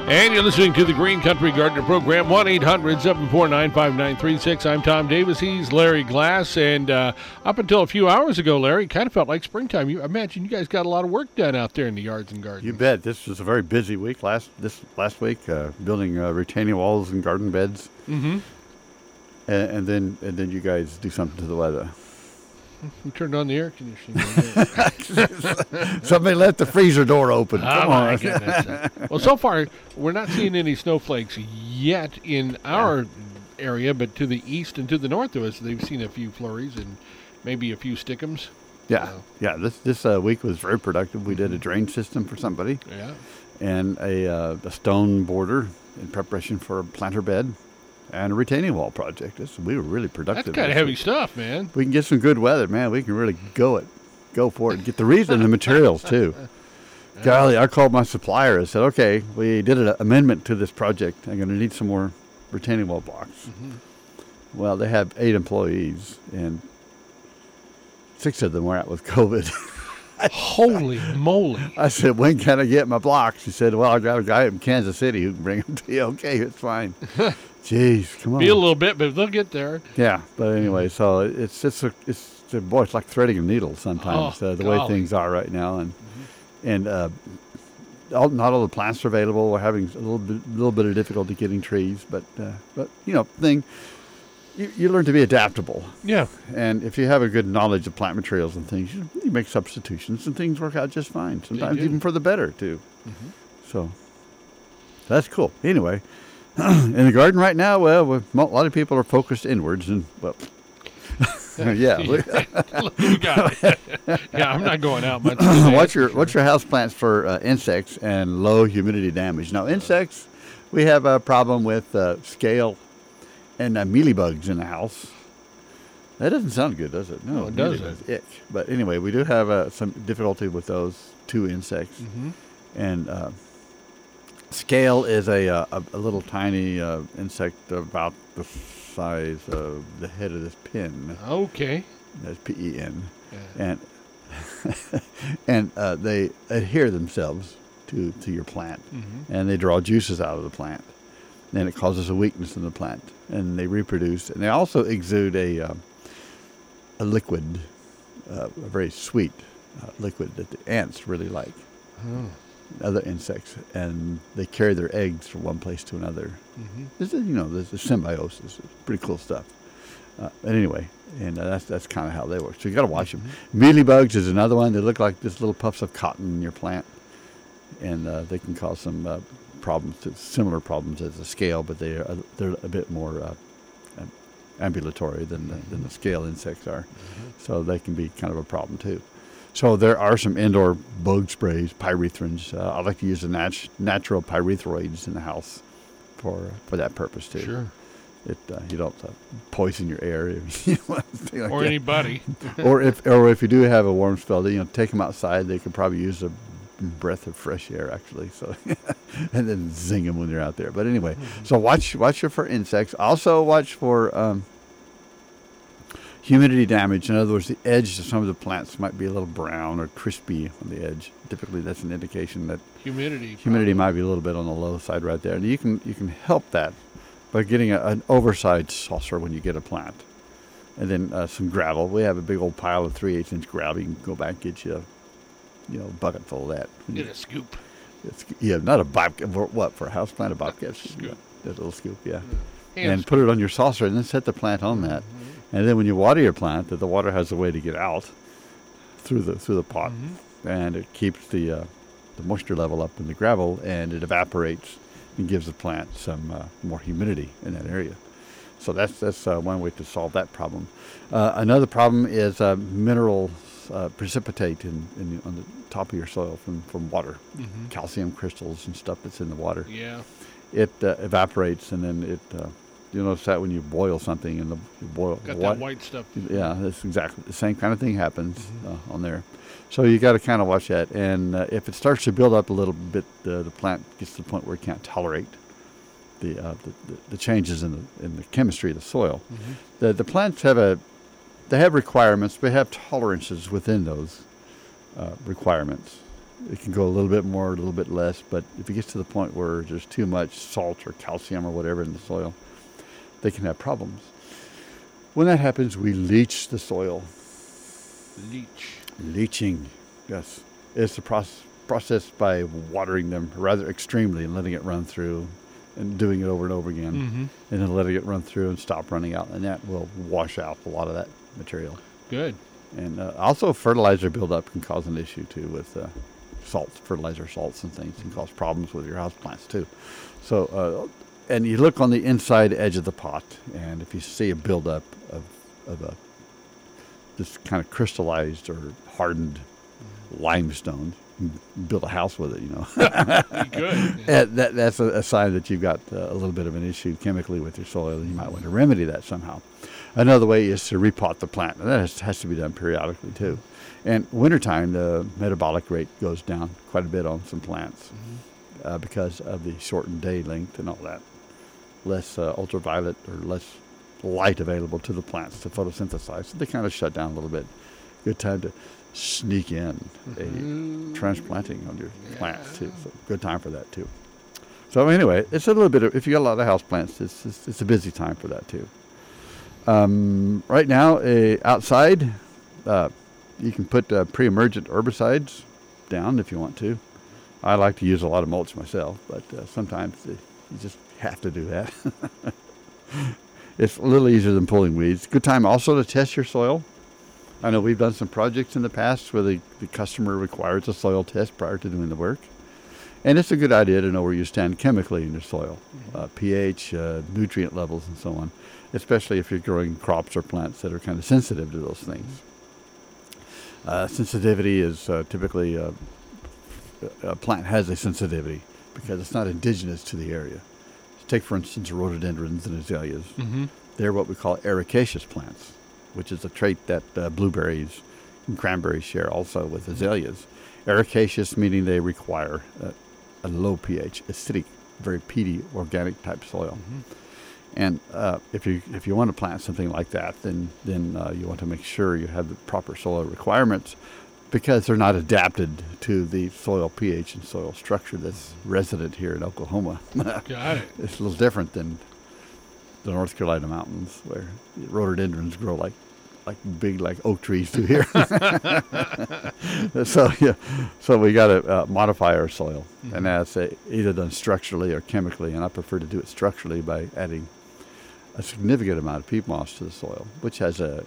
And you're listening to the Green Country Gardener Program, 1-800-749-5936. I'm Tom Davis. He's Larry Glass. And up until a few hours ago, Larry, it kind of felt like springtime. I imagine you guys got a lot of work done out there in the yards and gardens. You bet. This was a very busy week last week, building retaining walls and garden beds. Mm-hmm. And then you guys do something to the weather. We turned on the air conditioning. Somebody left the freezer door open. Come on. My goodness. Well, so far, we're not seeing any snowflakes yet in our area, but to the east and to the north of us, they've seen a few flurries and maybe a few stickums. Yeah. This week was very productive. We did a drain system for somebody. Yeah. And a stone border in preparation for a planter bed. And a retaining wall project. We were really productive. That's kind of heavy stuff, man. We can get some good weather, man. We can really go for it. And get the reason the materials, too. Golly, I called my supplier and said, okay, we did an amendment to this project. I'm going to need some more retaining wall blocks. Mm-hmm. Well, they have 8 employees, and 6 of them were out with COVID. Holy moly. I said, when can I get my blocks? He said, well, I got a guy in Kansas City who can bring them to you. Okay, it's fine. Jeez, come on. Be a little bit, but they'll get there. Yeah, but anyway, so it's like threading a needle sometimes. The way things are right now, and not all the plants are available. We're having a little bit of difficulty getting trees, but you learn to be adaptable. Yeah, and if you have a good knowledge of plant materials and things, you make substitutions, and things work out just fine. Sometimes even for the better too. Mm-hmm. So that's cool. Anyway. In the garden right now, well, a lot of people are focused inwards, and yeah, we got it. Yeah, I'm not going out much. Watch your house plants for insects and low humidity damage. Now, insects, we have a problem with scale and mealybugs in the house. That doesn't sound good, does it? No, it doesn't. Ick. But anyway, we do have some difficulty with those 2 insects, and. Scale is a little tiny insect about the size of the head of this pin. Okay. That's PEN. Yeah. And they adhere themselves to your plant, and they draw juices out of the plant, and it causes a weakness in the plant, and they reproduce, and they also exude a liquid, a very sweet liquid that the ants really like. Oh. Other insects, and they carry their eggs from one place to another. This is, there's a symbiosis. It's pretty cool stuff. Anyway, and that's kind of how they work. So you got to watch them. Mealybugs is another one. They look like just little puffs of cotton in your plant, and they can cause some problems, similar problems as the scale, but they're a bit more ambulatory than the scale insects are. So they can be kind of a problem too. So there are some indoor bug sprays, pyrethrins. I like to use the natural pyrethroids in the house for that purpose too. Sure. You don't poison your air or anybody. or if you do have a warm spell, take them outside. They could probably use a breath of fresh air actually. So and then zing them when they're out there. But anyway, so watch for insects. Also watch for. Humidity damage. In other words, the edge of some of the plants might be a little brown or crispy on the edge. Typically, that's an indication that humidity might be a little bit on the low side right there. And you can help that by getting an oversized saucer when you get a plant, and then some gravel. We have a big old pile of 3/8 inch gravel. You can go back and get you a bucket full of that. Get a scoop. Not a bobcat. For a house plant, a bobcat scoop. That little scoop, yeah. And scoop. Put it on your saucer, and then set the plant on that. And then when you water your plant, the water has a way to get out through the pot, and it keeps the moisture level up in the gravel, and it evaporates and gives the plant some more humidity in that area. So that's one way to solve that problem. Another problem is minerals precipitate on the top of your soil from water, calcium crystals and stuff that's in the water. Yeah, it evaporates, and then it. You notice that when you boil something and you boil that white stuff. Yeah, that's exactly the same kind of thing happens on there. So you got to kind of watch that. And if it starts to build up a little bit, the plant gets to the point where it can't tolerate the changes in the chemistry of the soil. The plants have requirements. They have tolerances within those requirements. It can go a little bit more, a little bit less, but if it gets to the point where there's too much salt or calcium or whatever in the soil, they can have problems. When that happens, we leach the soil. Leaching, yes. It's the process by watering them rather extremely and letting it run through and doing it over and over again, and then letting it run through and stop running out, and that will wash out a lot of that material. Good. And also fertilizer buildup can cause an issue too with salts, fertilizer salts and things can cause problems with your houseplants too. So, and you look on the inside edge of the pot, and if you see a buildup of a this kind of crystallized or hardened limestone, you can build a house with it, you know. Good. And that's a sign that you've got a little bit of an issue chemically with your soil, and you might want to remedy that somehow. Another way is to repot the plant, and that has to be done periodically too. And wintertime, the metabolic rate goes down quite a bit on some plants because of the shortened day length and all that. Less ultraviolet or less light available to the plants to photosynthesize, so they kind of shut down a little bit. Good time to sneak in a transplanting on your plants too. So good time for that too. So anyway, it's a little bit of, if you got a lot of house plants, it's a busy time for that too. Right now, outside, you can put pre-emergent herbicides down if you want to. I like to use a lot of mulch myself, but sometimes you just have to do that. It's a little easier than pulling weeds. Good time also to test your soil. I know we've done some projects in the past where the customer requires a soil test prior to doing the work. And it's a good idea to know where you stand chemically in your soil, pH, nutrient levels, and so on, especially if you're growing crops or plants that are kind of sensitive to those things. Sensitivity is typically, a plant has a sensitivity because it's not indigenous to the area. Take, for instance, rhododendrons and azaleas. They're what we call ericaceous plants, which is a trait that blueberries and cranberries share also with azaleas. Ericaceous meaning they require a low pH, acidic, very peaty, organic type soil. And if you want to plant something like that, then you want to make sure you have the proper soil requirements, because they're not adapted to the soil pH and soil structure that's resident here in Oklahoma. Got it. It's a little different than the North Carolina mountains, where rhododendrons grow like big oak trees through here. So we got to modify our soil, and that's either done structurally or chemically. And I prefer to do it structurally by adding a significant amount of peat moss to the soil, which has a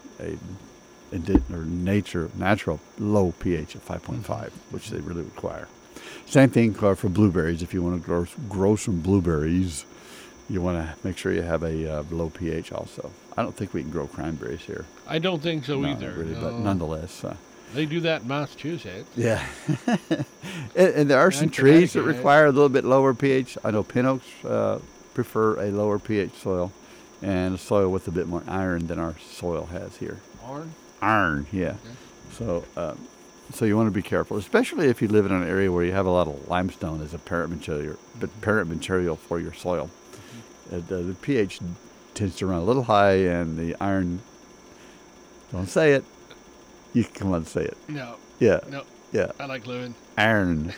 natural low pH of 5.5, which they really require. Same thing for blueberries. If you want to grow some blueberries, you want to make sure you have a low pH also. I don't think we can grow cranberries here. I don't think so either. Really, but nonetheless. They do that in Massachusetts. Yeah. and there are some trees that require a little bit lower pH. I know pin oaks prefer a lower pH soil and a soil with a bit more iron than our soil has here. Iron, yeah. Okay. So you want to be careful, especially if you live in an area where you have a lot of limestone as a parent material for your soil. The pH tends to run a little high, and the iron, don't say it. You can come on and say it. No. Yeah. No. Yeah. I like living. Iron.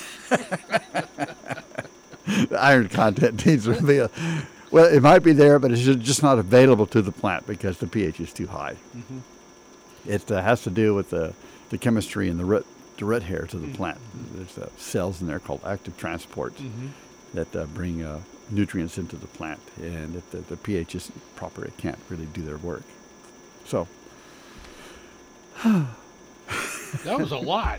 The iron content needs to be well, it might be there, but it's just not available to the plant because the pH is too high. It has to do with the chemistry and the root hairs of the plant. There's cells in there called active transports that bring nutrients into the plant, and if the pH isn't proper, it can't really do their work. So that was a lot.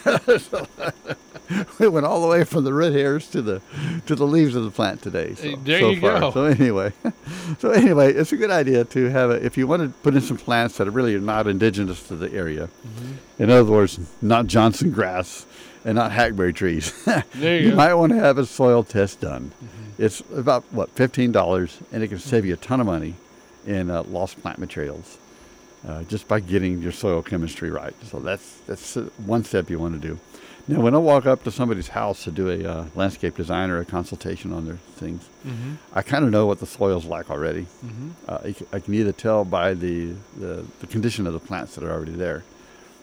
We went all the way from the root hairs to the leaves of the plant today. There you go. So anyway, it's a good idea to have if you want to put in some plants that are really not indigenous to the area. In other words, not Johnson grass and not hackberry trees. You might want to have a soil test done. It's about $15, and it can save you a ton of money in lost plant materials. Just by getting your soil chemistry right. So that's one step you want to do. Now, when I walk up to somebody's house to do a landscape design or a consultation on their things, I kind of know what the soil's like already. I can either tell by the condition of the plants that are already there.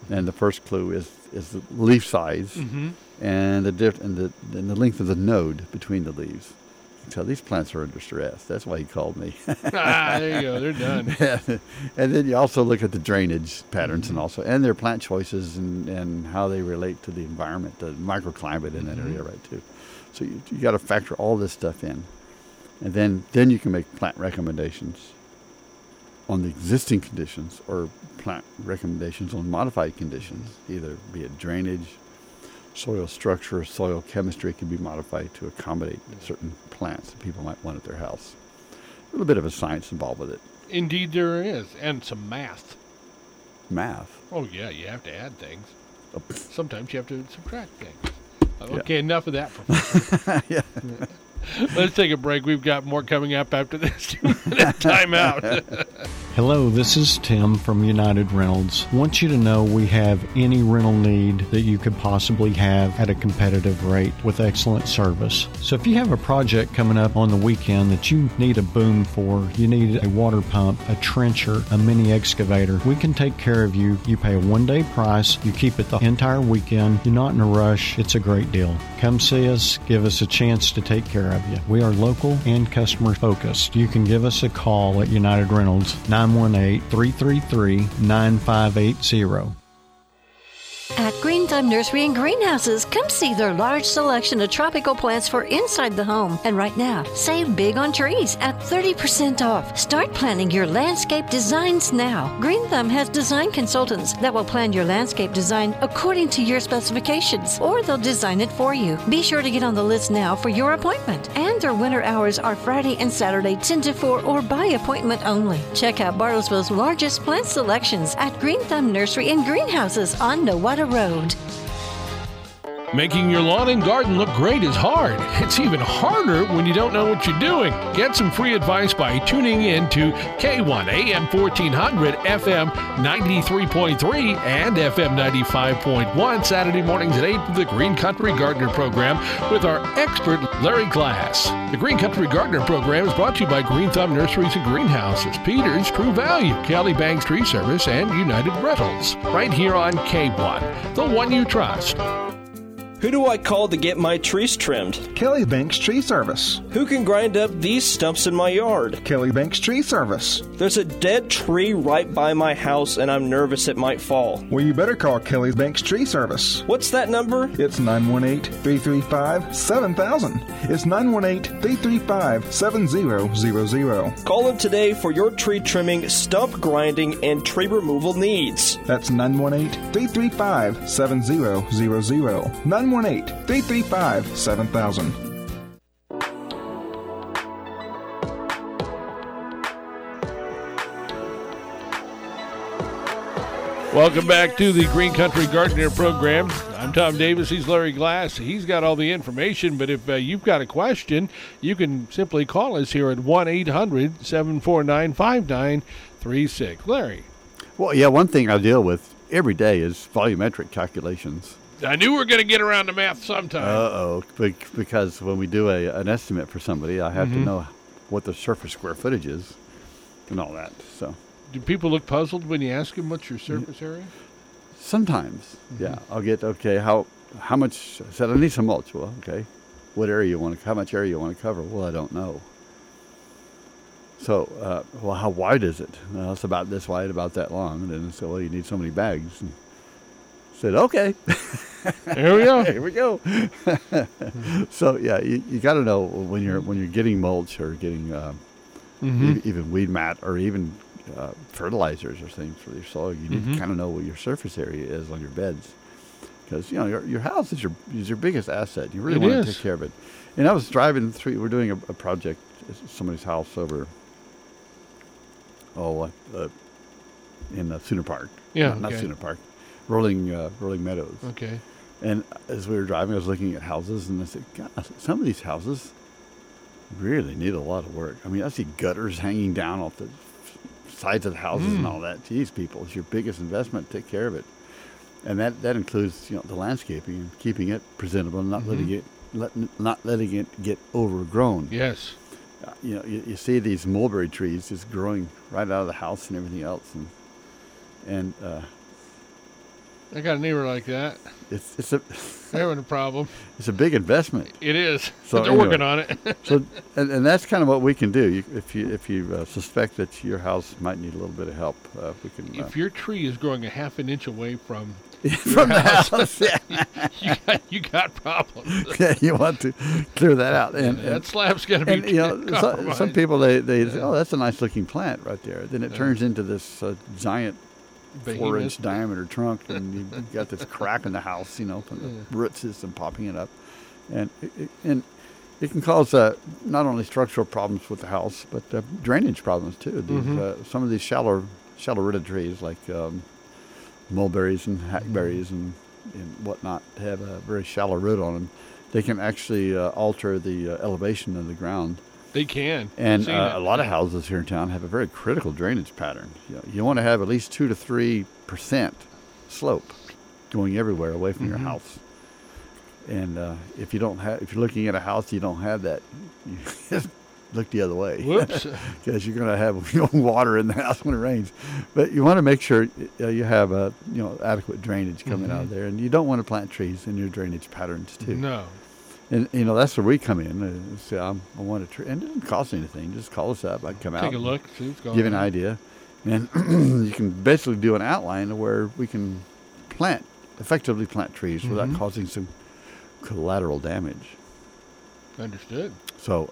And the first clue is the leaf size and the length of the node between the leaves. So these plants are under stress. That's why he called me. There you go. They're done. And then you also look at the drainage patterns and their plant choices and how they relate to the environment, the microclimate in that area, right, too. So you got to factor all this stuff in. And then you can make plant recommendations on the existing conditions or plant recommendations on modified conditions, either be it drainage, soil structure, soil chemistry can be modified to accommodate certain plants that people might want at their house. A little bit of a science involved with it. Indeed there is. And some math. Math? Oh, yeah, you have to add things. Oh. Sometimes you have to subtract things. Yeah. Okay, enough of that, Professor. Yeah. Let's take a break. We've got more coming up after this 2-minute timeout. Hello, this is Tim from United Rentals. I want you to know we have any rental need that you could possibly have at a competitive rate with excellent service. So if you have a project coming up on the weekend that you need a boom for, you need a water pump, a trencher, a mini excavator, we can take care of you. You pay a one-day price. You keep it the entire weekend. You're not in a rush. It's a great deal. Come see us. Give us a chance to take care of you. We are local and customer focused. You can give us a call at United Reynolds, 918-333-9580. At Green Thumb Nursery and Greenhouses, come see their large selection of tropical plants for inside the home. And right now, save big on trees at 30% off. Start planning your landscape designs now. Green Thumb has design consultants that will plan your landscape design according to your specifications, or they'll design it for you. Be sure to get on the list now for your appointment. And their winter hours are Friday and Saturday 10 to 4 or by appointment only. Check out Bartlesville's largest plant selections at Green Thumb Nursery and Greenhouses on Nowata Road. Making your lawn and garden look great is hard. It's even harder when you don't know what you're doing. Get some free advice by tuning in to K1 AM 1400, FM 93.3, and FM 95.1 Saturday mornings at 8 for the Green Country Gardener Program with our expert Larry Glass. The Green Country Gardener Program is brought to you by Green Thumb Nurseries and Greenhouses, Peters, True Value, Kelly Banks Tree Service, and United Rentals. Right here on K1, the one you trust. Who do I call to get my trees trimmed? Kelly Banks Tree Service. Who can grind up these stumps in my yard? Kelly Banks Tree Service. There's a dead tree right by my house and I'm nervous it might fall. Well, you better call Kelly Banks Tree Service. What's that number? It's 918-335-7000. It's 918-335-7000. Call them today for your tree trimming, stump grinding, and tree removal needs. That's 918-335-7000. 918-335-7000. Welcome back to the Green Country Gardener Program. I'm Tom Davis. He's Larry Glass. He's got all the information, but if you've got a question, you can simply call us here at 1-800-749-5936. Larry. Well, yeah, one thing I deal with every day is volumetric calculations. I knew we were going to get around to math sometime. Because when we do an estimate for somebody, I have to know what the surface square footage is and all that. So, do people look puzzled when you ask them what's your surface area? Sometimes, yeah. I'll get, how much, I said I need some mulch. Well, okay. What area you want to, how much area you want to cover? Well, I don't know. So, how wide is it? Well, it's about this wide, about that long. And then so, well, you need so many bags. And I said, okay. Here we go. Here we go. So, yeah, you got to know when you're getting mulch or getting even weed mat or even fertilizers or things for your soil, you need to kind of know what your surface area is on your beds, because your house is your biggest asset. You really want to take care of it. And I was driving through. We're doing a project at somebody's house over in Sooner Park. Yeah, not Sooner Park, Rolling Meadows. Okay. And as we were driving, I was looking at houses, and I said, God, some of these houses really need a lot of work. I mean, I see gutters hanging down off the sides of the houses and all that. Geez, people, it's your biggest investment. Take care of it. And that includes, the landscaping and keeping it presentable and not letting it get overgrown. Yes. You see these mulberry trees just growing right out of the house and everything else, and I got a neighbor like that. It's They're having a problem. it's a big investment. It is. So But they're anyway. working on it. So, and that's kind of what we can do. If you suspect that your house might need a little bit of help, we can. If your tree is growing a half an inch away from from the house, you got problems. yeah, you want to clear that out. And That slab's going to be and you know, compromised. some people they say, oh, that's a nice looking plant right there. Then it turns into this giant Behemoth. 4-inch diameter trunk, and you've got this crack in the house, you know, from the root system popping it up, and it can cause not only structural problems with the house, but drainage problems too. These, some of these shallow rooted trees like mulberries and hackberries and whatnot have a very shallow root on them. They can actually alter the elevation of the ground. They can. And I've seen it. a lot of houses here in town have a very critical drainage pattern. You want to have at least 2 to 3% slope going everywhere away from your house. And if you're looking at a house, you don't have that, you just look the other way. Whoops. Because you're going to have water in the house when it rains. But you want to make sure you have adequate drainage coming out of there, and you don't want to plant trees in your drainage patterns too. No. And that's where we come in. And say, I want a tree, and it doesn't cost anything. Just call us up. I can come out. Take a look. See what's going Give on. an idea, and you can basically do an outline where we can effectively plant trees without causing some collateral damage. Understood. So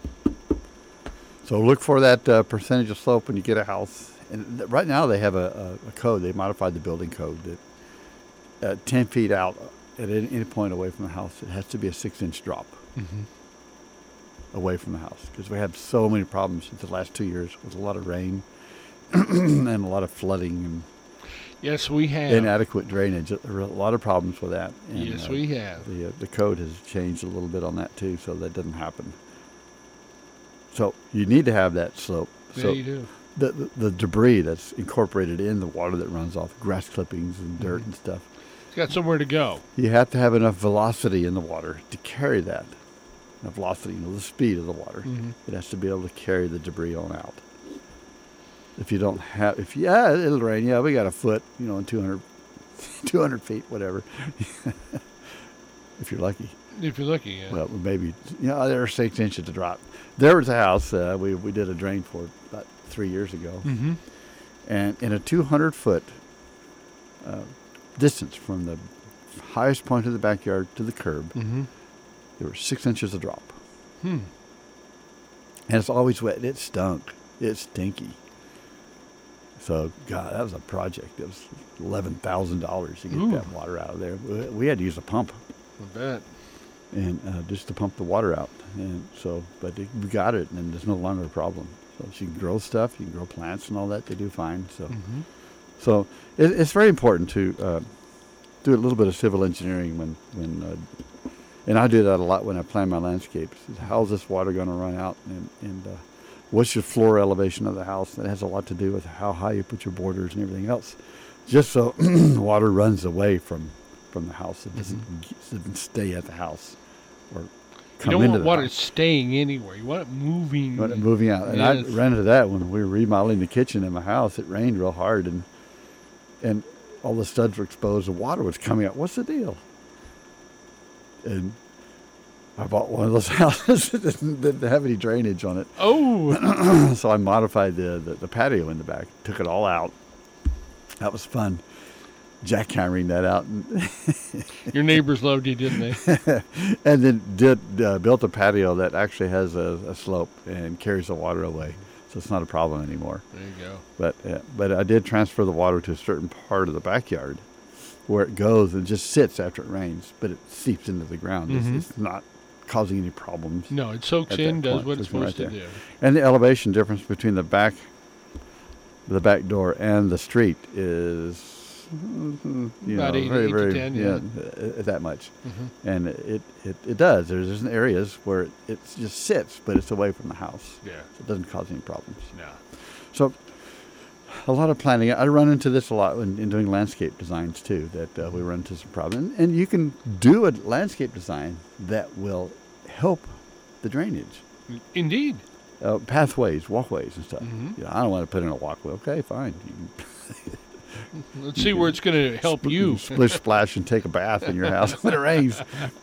look for that percentage of slope when you get a house. And right now they have a code. They modified the building code that 10 feet out at any point away from the house, it has to be a 6-inch drop away from the house, because we had so many problems in the last 2 years with a lot of rain and a lot of flooding and Yes, we have. inadequate drainage. There were a lot of problems with that. And, Yes, we have. The code has changed a little bit on that too, so that doesn't happen. So you need to have that slope. Yeah, So you do. the debris that's incorporated in the water that runs off, grass clippings and dirt and stuff, It's got somewhere to go. you have to have enough velocity in the water to carry that. Enough velocity, the speed of the water. It has to be able to carry the debris on out. If you don't have, it'll rain. Yeah, we got a foot, and 200 feet, whatever. If you're lucky. If you're lucky, yeah. Well, maybe, there are 6 inches to drop. There was a house we did a drain for about 3 years ago. And in a 200-foot distance from the highest point of the backyard to the curb, there were 6 inches of drop. And it's always wet. It stunk. It's stinky. So, God, that was a project. It was $11,000 to get that water out of there. We had to use a pump. I bet. And just to pump the water out. And so, but we got it, and it's no longer a problem. So you can grow stuff, you can grow plants and all that. They do fine. So, so it's very important to do a little bit of civil engineering when and I do that a lot when I plan my landscapes. How's this water going to run out, and what's your floor elevation of the house? That has a lot to do with how high you put your borders and everything else. Just so water runs away from the house. It doesn't stay at the house or You come don't into want the water house. staying anywhere. You want it moving. You want it moving out. And Yes. I ran into that when we were remodeling the kitchen in my house. It rained real hard, and all the studs were exposed. The water was coming out. What's the deal? And I bought one of those houses that didn't have any drainage on it. Oh, So I modified the patio in the back, took it all out. That was fun, jackhammering that out, your neighbors loved you, didn't they? and then built a patio that actually has a slope and carries the water away, so it's not a problem anymore. There you go. But I did transfer the water to a certain part of the backyard, where it goes and just sits after it rains, but it seeps into the ground. It's not causing any problems. No, it soaks at in, that does point, what it's just right supposed to there. do. And the elevation difference between the back door and the street is About 8 to 10, yeah. that much. And it does. There's areas where it just sits, but it's away from the house. Yeah. So it doesn't cause any problems. No. So a lot of planning. I run into this a lot in doing landscape designs too, that we run into some problems. And you can do a landscape design that will help the drainage. Indeed. Pathways, walkways and stuff. Mhm. I don't want to put in a walkway. Okay, fine. Let's see where it's going to help you. Splish splash and take a bath in your house when it rains.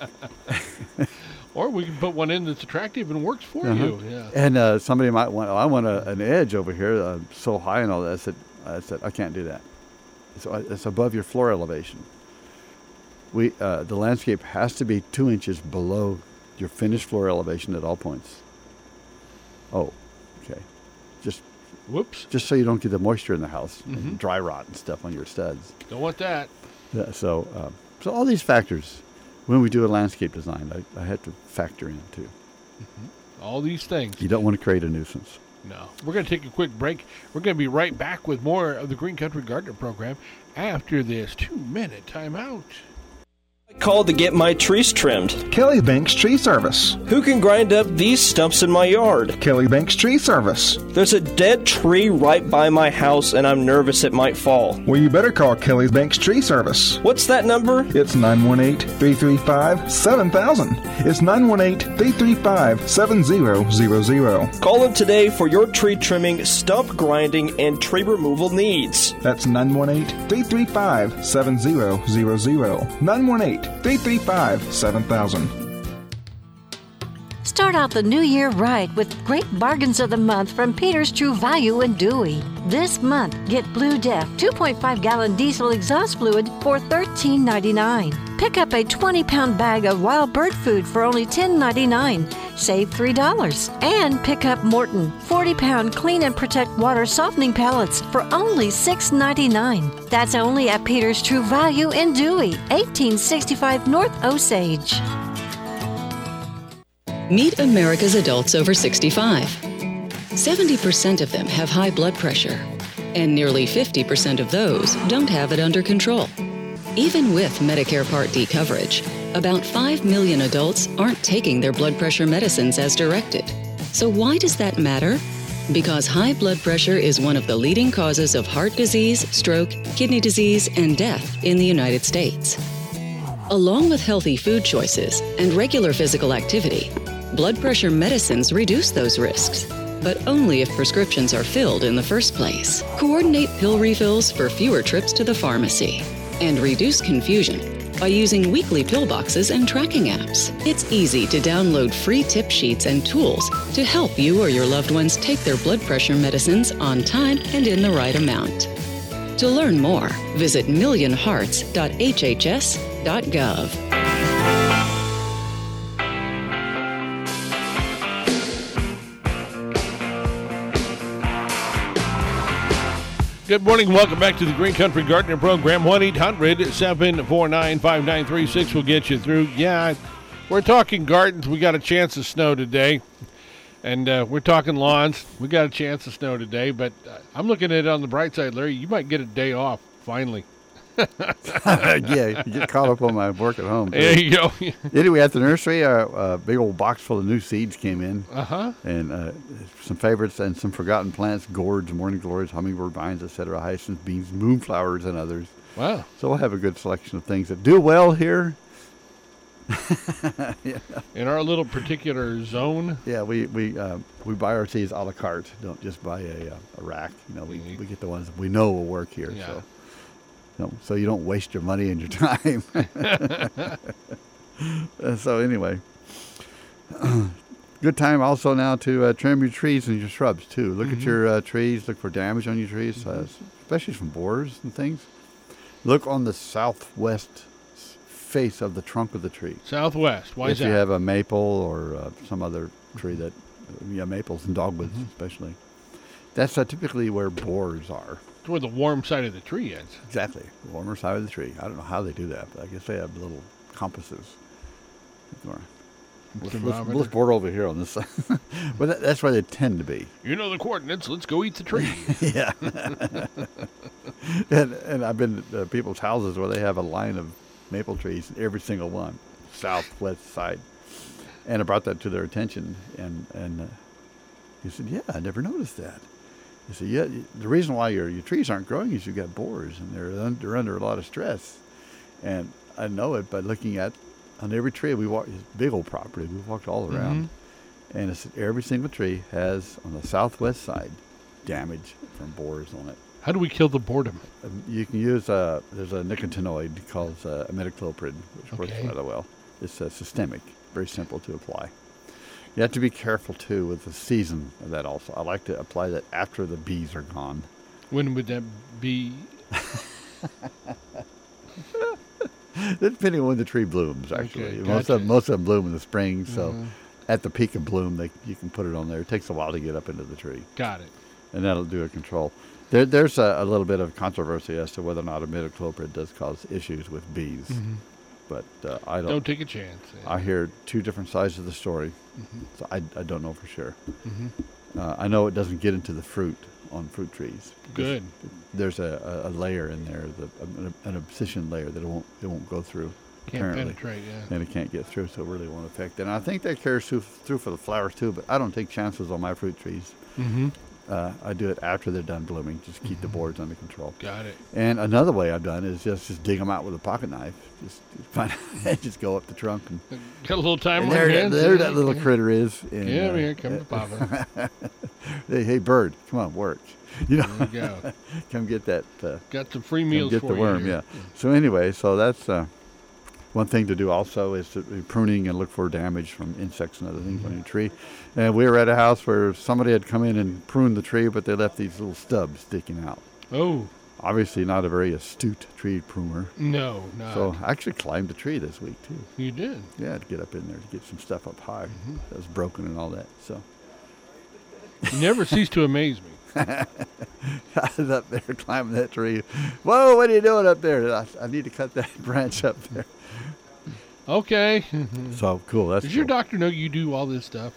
Or we can put one in that's attractive and works for you. Yeah. And somebody might want, I want an edge over here, so high and all that. I said, I can't do that. It's above your floor elevation. The landscape has to be 2 inches below your finished floor elevation at all points. Oh, okay. Whoops. Just so you don't get the moisture in the house and dry rot and stuff on your studs. Don't want that. Yeah, so all these factors, when we do a landscape design, I had to factor in too. All these things. You don't want to create a nuisance. No. We're going to take a quick break. We're going to be right back with more of the Green Country Gardener program after this 2-minute timeout. Called to get my trees trimmed. Kelly Banks Tree Service. Who can grind up these stumps in my yard? Kelly Banks Tree Service. There's a dead tree right by my house and I'm nervous it might fall. Well, you better call Kelly Banks Tree Service. What's that number? It's 918-335-7000. It's 918-335-7000. Call them today for your tree trimming, stump grinding, and tree removal needs. That's 918-335-7000. 918-335-7000. Start out the new year right with great bargains of the month from Peter's True Value in Dewey. This month, get Blue Def 2.5-gallon diesel exhaust fluid for $13.99. Pick up a 20-pound bag of wild bird food for only $10.99. Save $3. And pick up Morton 40-pound Clean and Protect water softening pellets for only $6.99. That's only at Peter's True Value in Dewey, 1865 North Osage. Meet America's adults over 65. 70% of them have high blood pressure, and nearly 50% of those don't have it under control. Even with Medicare Part D coverage, about 5 million adults aren't taking their blood pressure medicines as directed. So why does that matter? Because high blood pressure is one of the leading causes of heart disease, stroke, kidney disease, and death in the United States. Along with healthy food choices and regular physical activity, blood pressure medicines reduce those risks, but only if prescriptions are filled in the first place. Coordinate pill refills for fewer trips to the pharmacy, and reduce confusion by using weekly pill boxes and tracking apps. It's easy to download free tip sheets and tools to help you or your loved ones take their blood pressure medicines on time and in the right amount. To learn more, visit millionhearts.hhs.gov. Good morning. Welcome back to the Green Country Gardener program. 1-800-749-5936 will get you through. Yeah, we're talking gardens. We got a chance of snow today. And we're talking lawns. We got a chance of snow today. But I'm looking at it on the bright side, Larry. You might get a day off, finally. Yeah, you get caught up on my work at home. There you go. Anyway, at the nursery, a big old box full of new seeds came in. And some favorites and some forgotten plants, gourds, morning glories, hummingbird vines, etc., hyacinth, beans, moonflowers, and others. Wow. So we'll have a good selection of things that do well here. Yeah. In our little particular zone. Yeah, we buy our seeds a la carte. Don't just buy a rack. You know, we get the ones that we know will work here. Yeah. So you don't waste your money and your time. So anyway, good time also now to trim your trees and your shrubs too. Look at your trees. Look for damage on your trees, especially from borers and things. Look on the southwest face of the trunk of the tree. Southwest. Why is that? If you have a maple or some other tree that, maples and dogwoods especially. That's typically where borers are. It's where the warm side of the tree is. Exactly. The warmer side of the tree. I don't know how they do that, but I guess they have little compasses. Let's bore over here on this side. But that's where they tend to be. You know the coordinates. Let's go eat the tree. Yeah. and I've been to people's houses where they have a line of maple trees, every single one, southwest side. And I brought that to their attention, and he said, yeah, I never noticed that. He said, yeah, the reason why your trees aren't growing is you've got borers, and they're under a lot of stress. And I know it by looking at, on every tree, we walk, it's big old property, we walked all around. And it's, every single tree has, on the southwest side, damage from borers on it. How do we kill the boredom? You can use there's a nicotinoid called imidacloprid, which works Okay. rather well. It's systemic, very simple to apply. You have to be careful too with the season of that. Also, I like to apply that after the bees are gone. When would that be? Depending on when the tree blooms, actually. Okay, Most gotcha. of them bloom in the spring, so at the peak of bloom, you can put it on there. It takes a while to get up into the tree, Got it. and that'll do a control. There's a little bit of controversy as to whether or not imidacloprid does cause issues with bees, but I Don't take a chance. I hear two different sides of the story, so I don't know for sure. I know it doesn't get into the fruit on fruit trees. Good. There's a layer in there, an abscission layer that it won't go through. Can't apparently. penetrate, yeah. And it can't get through, so it really won't affect it. And I think that carries through for the flowers too, but I don't take chances on my fruit trees. I do it after they're done blooming, just keep the borers under control. Got it. And another way I've done is just dig them out with a pocket knife. Just go up the trunk and Got a little time and on your there hands? that little critter is. And, Yeah, here comes Papa. hey, bird, come on, work. You know, There you go. come get that. Got some free Come meals get for the you worm, here. yeah. So anyway, so that's one thing to do also is to be pruning and look for damage from insects and other things on your tree. And we were at a house where somebody had come in and pruned the tree, but they left these little stubs sticking out. Oh, Obviously not a very astute tree pruner. no, not. So I actually climbed a tree this week too. You did. Yeah, to get up in there to get some stuff up high that was broken and all that. So You never cease to amaze me. I was up there climbing that tree. Whoa, what are you doing up there? I need to cut that branch up there. Okay. So cool. That's Does your cool. doctor know you do all this stuff?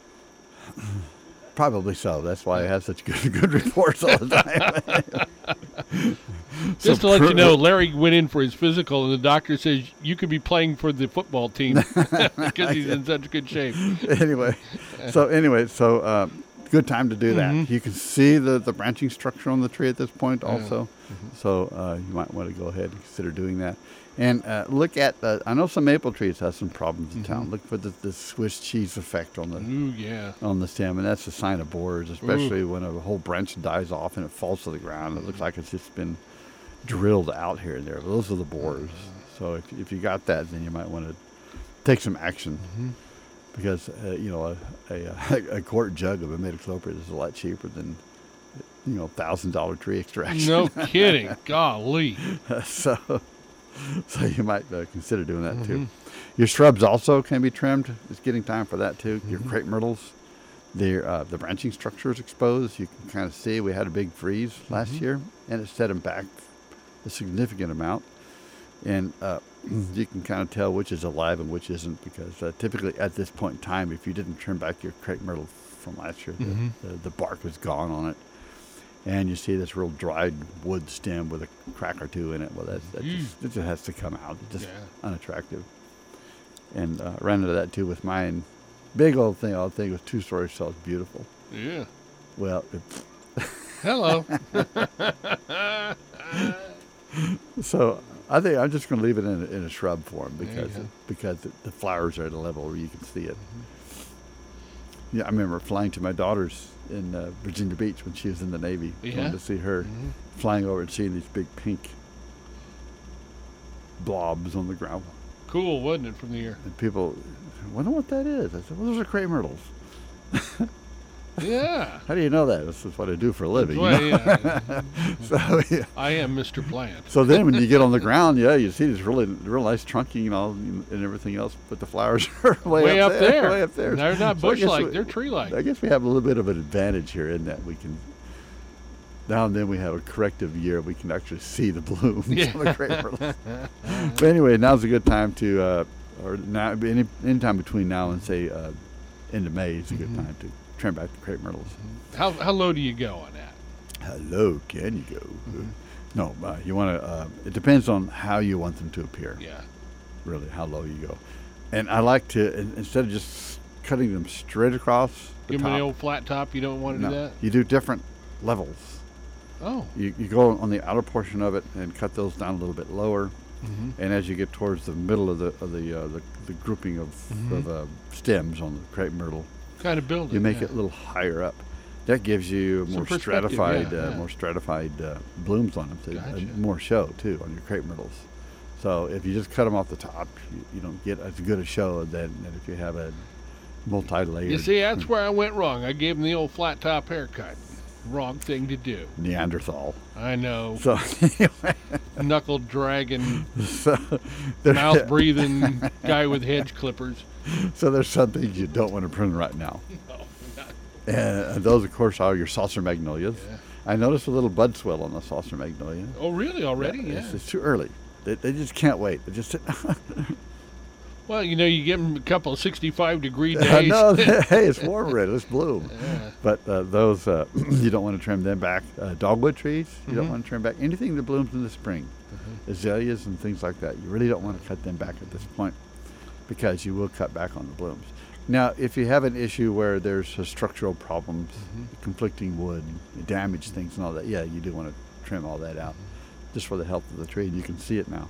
Probably so. That's why I have such good reports all the time. Just to let you know, Larry went in for his physical, and the doctor says you could be playing for the football team because he's in such good shape. anyway, so good time to do that. You can see the branching structure on the tree at this point also. So you might want to go ahead and consider doing that. And look at, I know some maple trees have some problems in town. Look for the Swiss cheese effect on the Ooh, yeah. on the stem, and that's a sign of borers, especially when a whole branch dies off and it falls to the ground. It looks like it's just been drilled out here and there. Those are the borers. So if you got that, then you might want to take some action because a quart jug of imidacloprid is a lot cheaper than $1,000 tree extraction. No kidding. Golly. So you might consider doing that too. Your shrubs also can be trimmed. It's getting time for that too. Your crepe myrtles, the branching structure is exposed. You can kind of see we had a big freeze last year, and it set them back a significant amount. And you can kind of tell which is alive and which isn't because typically at this point in time, if you didn't trim back your crepe myrtle from last year, the bark was gone on it. And you see this real dried wood stem with a crack or two in it. Well, that just has to come out. It's just unattractive. And ran into that too with mine. Big old thing. All thing was 2-story cells, beautiful. Yeah. Well, Hello. so I think I'm just going to leave it in a shrub form There you because the flowers are at a level where you can see it. Yeah, I remember flying to my daughter's in Virginia Beach when she was in the Navy. Yeah. Going to see her, flying over and seeing these big pink blobs on the ground. Cool, wasn't it, from the air? And people, wonder what that is. I said, well, those are crepe myrtles. Yeah. How do you know that? This is what I do for a living. Well, you know? yeah. So, yeah. I am Mr. Plant. So then when you get on the ground, you see this real nice trunking and all and everything else, but the flowers are way up there. Way up there. They're not So I guess bush-like. They're tree-like. I guess we have a little bit of an advantage here in that we can, now and then we have a corrective year. We can actually see the blooms on the crepe myrtles. But anyway, now's a good time to, or now any time between now and say end of May is a good time to trim back the crepe myrtles. How low do you go on that? How low can you go? No, you want to. It depends on how you want them to appear. Yeah. Really, how low you go. And I like to instead of just cutting them straight across the Give them top, the old flat top. You don't want to do that? you do different levels. Oh. You go on the outer portion of it and cut those down a little bit lower. And as you get towards the middle of the grouping of stems on the crepe myrtle, Kind of build it. you make yeah. it a little higher up. That gives you Some more perspective, stratified blooms on them, Gotcha. more show too on your crepe myrtles. So if you just cut them off the top, you don't get as good a show than if you have a multi-layered. You see, that's where I went wrong. I gave him the old flat top haircut. Wrong thing to do. Neanderthal. I know. So Knuckle dragging, so mouth breathing guy with hedge clippers. So there's some things you don't want to prune right now. No, not. And those, of course, are your saucer magnolias. Yeah. I noticed a little bud swell on the saucer magnolia. Oh, really? Already? Yeah. It's too early. They just can't wait. They just Well, you give them a couple of 65-degree days. I know. Hey, it's warm already. Let's bloom. Yeah. But those, you don't want to trim them back. Dogwood trees, you don't Mhm. want to trim back. Anything that blooms in the spring, azaleas and things like that, you really don't want to cut them back at this point because you will cut back on the blooms. Now, if you have an issue where there's structural problems, conflicting wood, damaged things and all that, yeah, you do want to trim all that out just for the health of the tree. And you can see it now.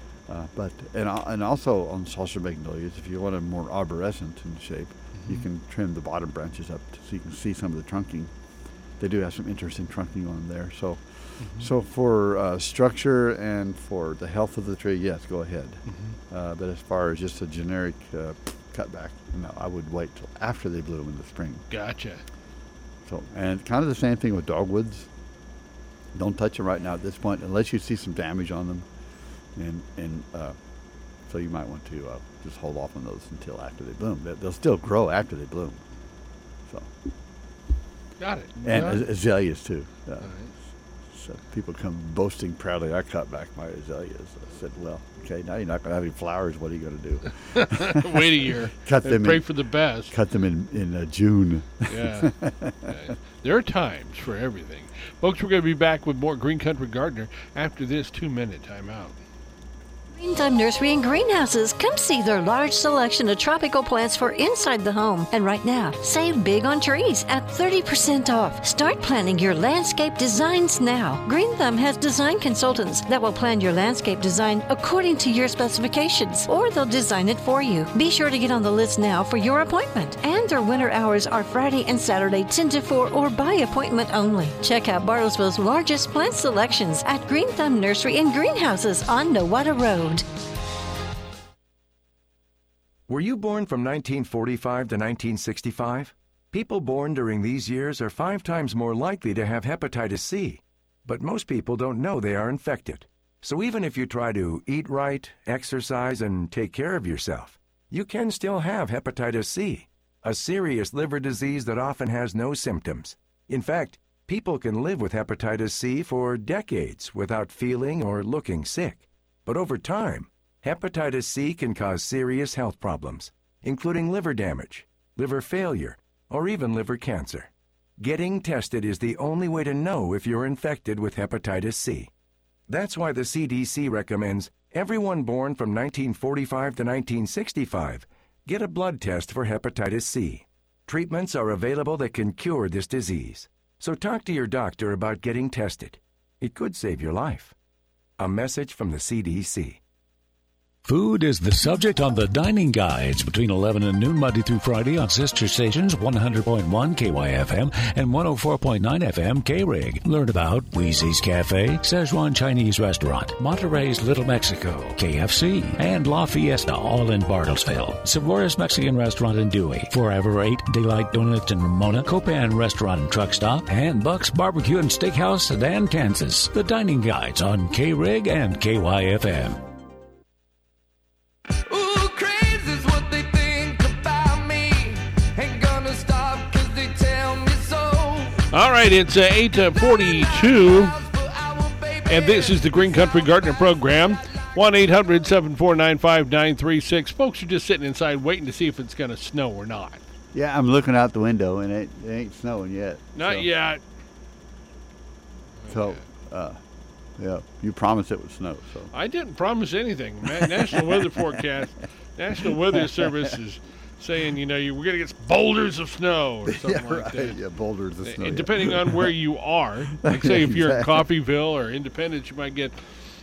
And also on saucer magnolias, if you want a more arborescent in shape, you can trim the bottom branches up so you can see some of the trunking. They do have some interesting trunking on there. So for structure and for the health of the tree, yes, go ahead. But as far as just a generic cutback, no, I would wait till after they bloom in the spring. Gotcha. So, and kind of the same thing with dogwoods. Don't touch them right now at this point unless you see some damage on them. And so you might want to just hold off on those until after they bloom. They'll still grow after they bloom. So. Got it. And Got it. azaleas too. All right. So people come boasting proudly, I cut back my azaleas. I said, well, okay, now you're not going to have any flowers. What are you going to do? Wait a year. Cut and them pray in, for the best. Cut them in June. Yeah. There are times for everything. Folks, we're going to be back with more Green Country Gardener after this 2-minute timeout. Green Thumb Nursery and Greenhouses. Come see their large selection of tropical plants for inside the home. And right now, save big on trees at 30% off. Start planning your landscape designs now. Green Thumb has design consultants that will plan your landscape design according to your specifications, or they'll design it for you. Be sure to get on the list now for your appointment. And their winter hours are Friday and Saturday 10 to 4 or by appointment only. Check out Bartlesville's largest plant selections at Green Thumb Nursery and Greenhouses on Nowata Road. Were you born from 1945 to 1965? People born during these years are 5 times more likely to have hepatitis C. But most people don't know they are infected. So even if you try to eat right, exercise, and take care of yourself, you can still have hepatitis C, a serious liver disease that often has no symptoms. In fact, people can live with hepatitis C for decades without feeling or looking sick. But over time, hepatitis C can cause serious health problems, including liver damage, liver failure, or even liver cancer. Getting tested is the only way to know if you're infected with hepatitis C. That's why the CDC recommends everyone born from 1945 to 1965 get a blood test for hepatitis C. Treatments are available that can cure this disease. So talk to your doctor about getting tested. It could save your life. A message from the CDC. Food is the subject on the Dining Guides between 11 and noon Monday through Friday on sister stations 100.1 KYFM and 104.9 FM K-Rig. Learn about Wheezy's Cafe, Szechuan Chinese Restaurant, Monterey's Little Mexico, KFC, and La Fiesta, all in Bartlesville. Sabores Mexican Restaurant in Dewey, Forever 8, Daylight Donuts in Ramona, Copan Restaurant and Truck Stop, and Buck's Barbecue and Steakhouse, Sedan, Kansas. The Dining Guides on K-Rig and KYFM. All right, it's 8:42, and this is the Green Country Gardener Program. 1-800-749-5936. Folks are just sitting inside waiting to see if it's going to snow or not. Yeah, I'm looking out the window, and it ain't snowing yet. Not yet. So, yeah, you promised it would snow. So I didn't promise anything. National Weather Forecast, National Weather Service is saying, we're going to get boulders of snow or something like that. Yeah, boulders of snow. And depending on where you are, like say if you're in Coffeyville or Independence, you might get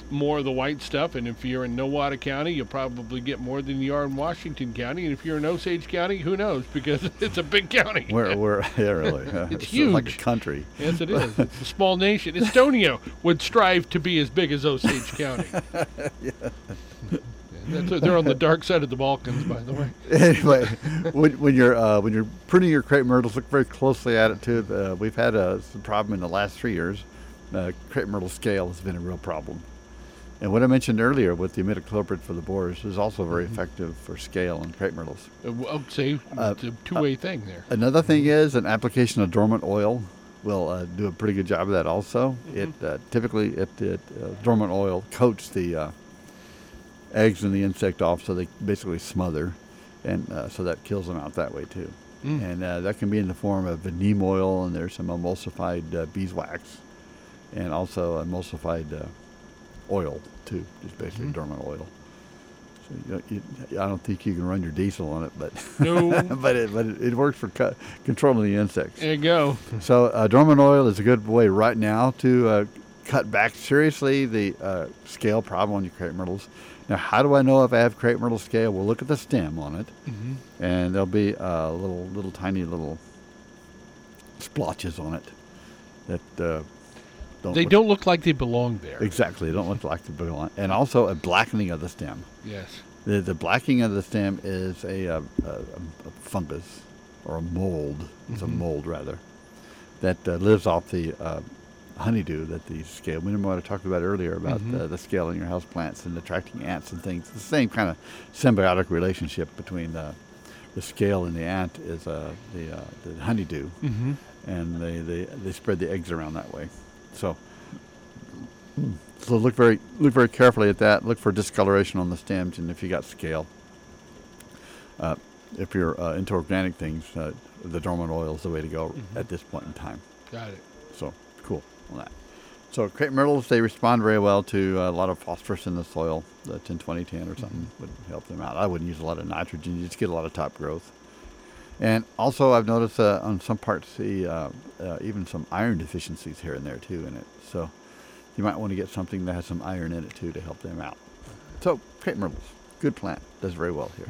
more of the white stuff. And if you're in Nowata County, you'll probably get more than you are in Washington County. And if you're in Osage County, who knows? Because it's a big county. We're yeah, really. It's huge. Like a country. Yes, it is. It's a small nation. Estonia would strive to be as big as Osage County. Yeah. They're on the dark side of the Balkans, by the way. Anyway, when you're pruning your crepe myrtles, look very closely at it too. We've had some problem in the last 3 years. Crepe myrtle scale has been a real problem. And what I mentioned earlier with the imidacloprid for the borers is also very effective for scale and crepe myrtles. It's a two-way thing there. Another thing is an application of dormant oil will do a pretty good job of that also. It typically dormant oil coats the eggs and the insect off, so they basically smother, and so that kills them out that way too. And that can be in the form of neem oil, and there's some emulsified beeswax, and also emulsified oil too, just basically dormant oil. So I don't think you can run your diesel on it, but no. but it works for controlling the insects. There you go. So dormant oil is a good way right now to cut back seriously the scale problem on your crepe myrtles. Now, how do I know if I have crepe myrtle scale? We'll look at the stem on it, and there'll be little tiny splotches on it that don't look like they belong there. Exactly, they don't look like they belong. And also a blackening of the stem. Yes. The blackening of the stem is a fungus or a mold. It's a mold rather that lives off the honeydew that the scale. Remember what I talked about earlier about the scale in your house plants and attracting ants and things. The same kind of symbiotic relationship between the scale and the ant is the honeydew, and they spread the eggs around that way. So look very carefully at that. Look for discoloration on the stems, and if you got scale. If you're into organic things, the dormant oil is the way to go at this point in time. Got it. So cool on that. So crepe myrtles, they respond very well to a lot of phosphorus in the soil. The 10-20-10 or something would help them out. I wouldn't use a lot of nitrogen. You just get a lot of top growth. And also I've noticed on some parts even some iron deficiencies here and there too in it. So you might want to get something that has some iron in it too to help them out. So crepe myrtles, good plant, does very well here.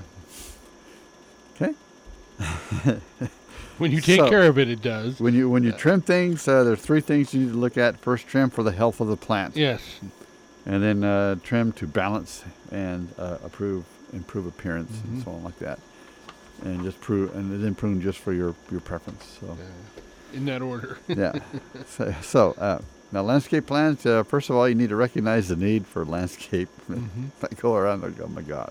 Okay. When you take care of it, it does. When you trim things, there's 3 things you need to look at. First, trim for the health of the plant. Yes. And then trim to balance and improve appearance and so on like that. And then prune just for your preference. So. In that order. Yeah. So now landscape plants. First of all, you need to recognize the need for landscape. If I go around, I go, oh my gosh.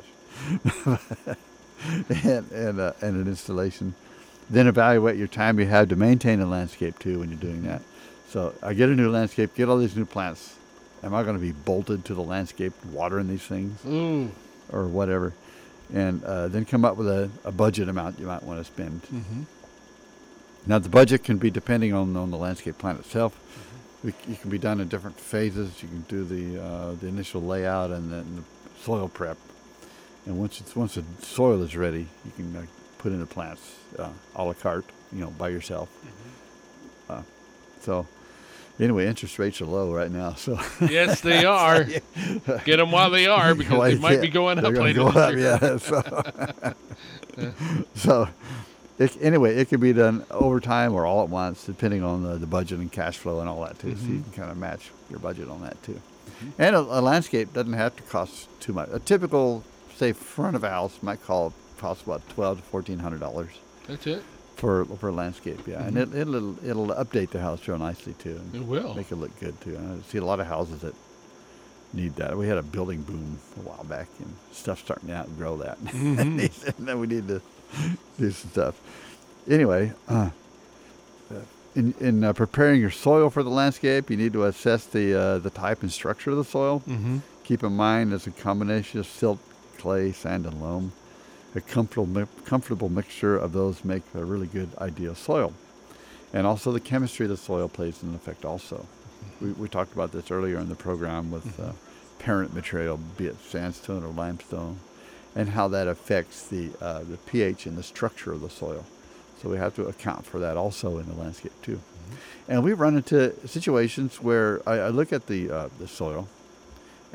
and an installation. Then evaluate your time you have to maintain a landscape too when you're doing that. So I get a new landscape, get all these new plants. Am I going to be bolted to the landscape watering these things or whatever? And then come up with a budget amount you might want to spend. Now the budget can be depending on the landscape plan itself. It can be done in different phases. You can do the initial layout and then the soil prep. And once the soil is ready, you can put in the plants a la carte, by yourself. So anyway, interest rates are low right now. So yes, they are. Get them while they are, because they might be going up later. So it can be done over time or all at once, depending on the budget and cash flow and all that too. So you can kind of match your budget on that too. And a landscape doesn't have to cost too much. A typical, say, front of a house might cost about $1,200 to $1,400. That's it. For a landscape, yeah, and it'll update the house real nicely too. And it will make it look good too. I see a lot of houses that need that. We had a building boom a while back, and stuff's starting to outgrow that. And then we need to do some stuff. Anyway, in preparing your soil for the landscape, you need to assess the type and structure of the soil. Keep in mind it's a combination of silt, clay, sand, and loam. A comfortable mixture of those make a really good ideal soil. And also the chemistry of the soil plays an effect also. We talked about this earlier in the program with parent material, be it sandstone or limestone, and how that affects the pH and the structure of the soil. So we have to account for that also in the landscape too. And we run into situations where I look at the soil,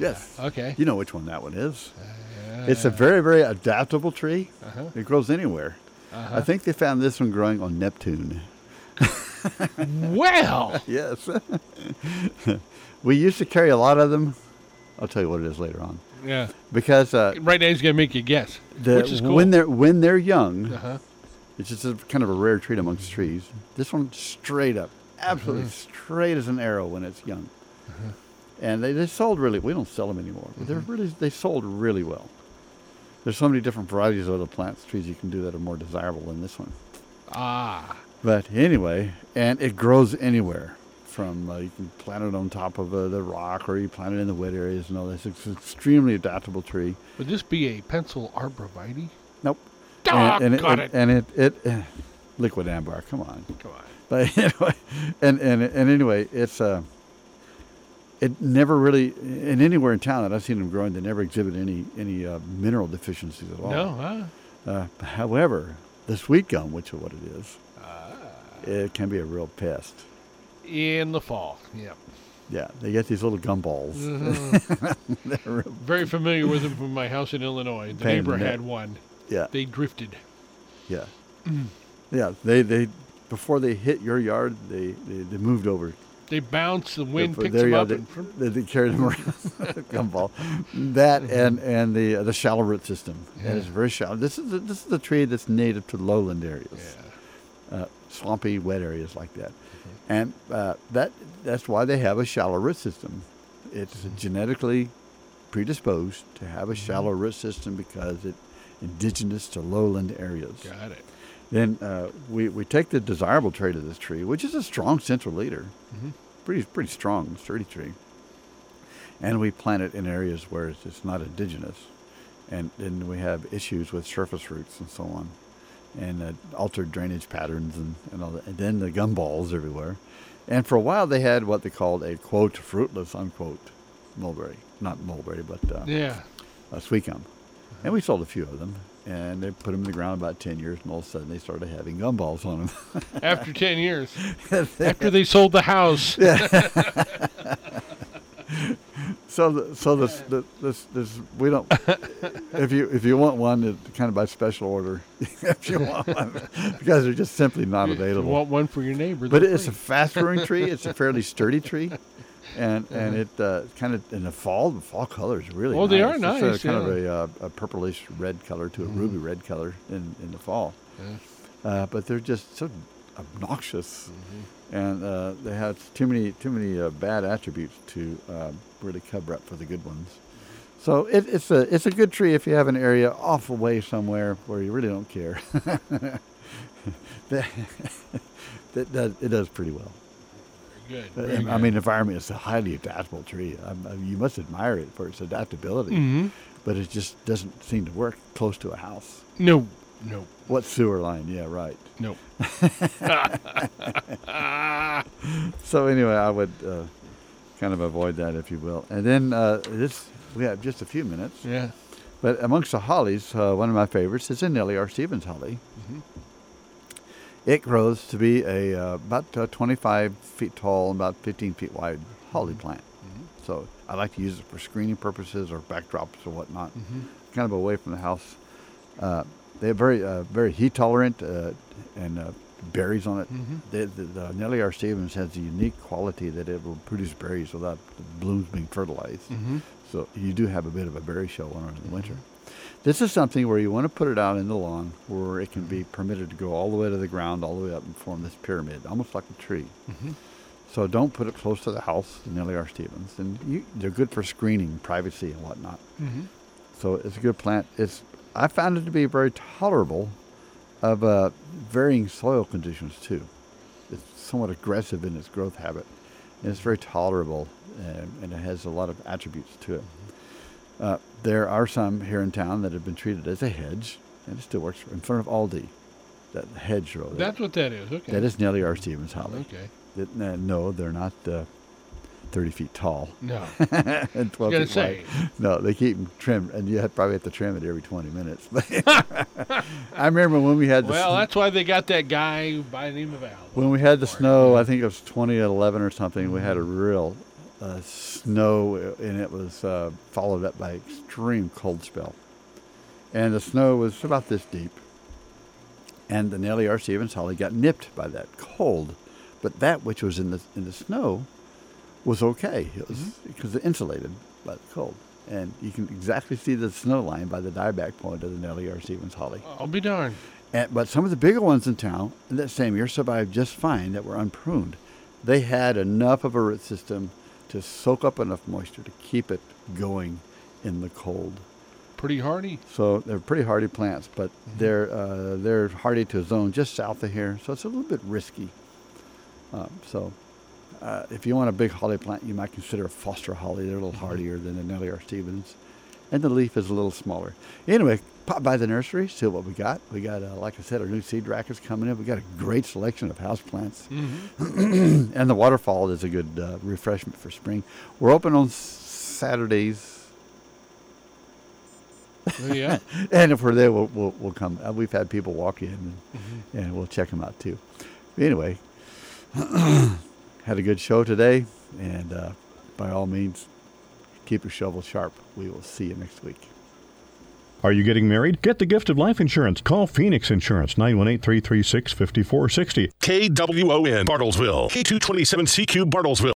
Yes. Okay. You know which one that one is. It's a very, very adaptable tree. It grows anywhere. I think they found this one growing on Neptune. Well. Yes. We used to carry a lot of them. I'll tell you what it is later on. Yeah. Because right now he's gonna make you guess, which is cool. When they're young, it's just kind of a rare treat amongst trees. This one straight up, absolutely straight as an arrow when it's young. And they sold really. We don't sell them anymore, but they sold really well. There's so many different varieties of other plants, trees you can do that are more desirable than this one. But anyway, and it grows anywhere. From you can plant it on top of the rock, or you plant it in the wet areas and all this. It's an extremely adaptable tree. Would this be a pencil arborvitae? Nope. Got it. And it liquid ambar. Come on. But anyway, and anyway, it's it never really, and anywhere in town that I've seen them growing, they never exhibit any mineral deficiencies at all. No. However, the sweet gum, which is what it is, it can be a real pest. In the fall, yeah. Yeah, they get these little gumballs. Very familiar with them from my house in Illinois. The neighbor had one. Yeah. They drifted. Yeah. Yeah, they before they hit your yard, they moved over. They bounce, the wind picks them up. They carry them around, gumball. That and the shallow root system. Yeah. That is very shallow. This is the tree that's native to lowland areas. Yeah. Swampy, wet areas like that. And that's why they have a shallow root system. It's genetically predisposed to have a shallow root system because it's indigenous to lowland areas. Got it. Then we take the desirable trait of this tree, which is a strong central leader, pretty strong, sturdy tree, and we plant it in areas where it's not indigenous, and then we have issues with surface roots and so on. And altered drainage patterns and all that. And then the gumballs everywhere. And for a while they had what they called a, quote, fruitless, unquote, mulberry. Not mulberry, but sweet gum. And we sold a few of them. And they put them in the ground about 10 years, and all of a sudden they started having gumballs on them. After 10 years. After they sold the house. So this we don't. If you want one, it's kind of by special order. If you want one, because they're just simply not available. You want one for your neighbor. But it's a fast-growing tree. It's a fairly sturdy tree, and it kind of in the fall color is really. Oh, nice. they are nice. It's kind of a purplish red color to a ruby red color in the fall. But they're just so obnoxious, and they have too many bad attributes to really cover up for the good ones. So it's a good tree if you have an area off away somewhere where you really don't care. It does pretty well. Good. I mean, the environment is a highly adaptable tree. You must admire it for its adaptability, but it just doesn't seem to work close to a house. No. What sewer line? Yeah, right. Nope. So anyway, I would kind of avoid that, if you will. And then we have just a few minutes. Yeah. But amongst the hollies, one of my favorites is a Nellie R. Stevens holly. It grows to be about 25 feet tall and about 15 feet wide holly plant. So I like to use it for screening purposes or backdrops or whatnot, kind of away from the house. They're very heat tolerant and berries on it. The Nellie R. Stevens has the unique quality that it will produce berries without the blooms being fertilized. So you do have a bit of a berry show on it in the winter. This is something where you want to put it out in the lawn where it can be permitted to go all the way to the ground, all the way up and form this pyramid, almost like a tree. So don't put it close to the house, the Nellie R. Stevens. And they're good for screening, privacy, and whatnot. So it's a good plant. I found it to be very tolerable of varying soil conditions, too. It's somewhat aggressive in its growth habit, and it's very tolerable, and it has a lot of attributes to it. There are some here in town that have been treated as a hedge, and it still works in front of Aldi, that hedgerow. That's what that is, okay. That is Nellie R. Stevens holly. Okay. No, they're not 30 feet tall. No. And 12 feet wide. No, they keep them trimmed, and you probably have to trim it every 20 minutes. I remember when we had that's why they got that guy by the name of Al. When we had the snow, I think it was 2011 or something, we had a real snow, and it was followed up by extreme cold spell. And the snow was about this deep. And the Nellie R. Stevens holly got nipped by that cold, but that which was in the snow was okay. It was because it insulated by the cold. And you can exactly see the snow line by the dieback point of the Nellie R. Stevens holly. I'll be darned. But some of the bigger ones in town in that same year survived just fine that were unpruned. They had enough of a root system to soak up enough moisture to keep it going in the cold. Pretty hardy. So they're pretty hardy plants, but they're hardy to a zone just south of here, so it's a little bit risky. If you want a big holly plant, you might consider a Foster holly. They're a little hardier than the Nellie R. Stevens, and the leaf is a little smaller. Anyway, pop by the nursery, see what we got. We got, like I said, our new seed rack is coming in. We got a great selection of houseplants, and the waterfall is a good refreshment for spring. We're open on Saturdays. Yeah. And if we're there, we'll come. We've had people walk in, and we'll check them out too. Anyway, had a good show today, and by all means, keep your shovel sharp. We will see you next week. Are you getting married? Get the gift of life insurance. Call Phoenix Insurance, 918-336-5460. KWON, Bartlesville. K227CQ, Bartlesville.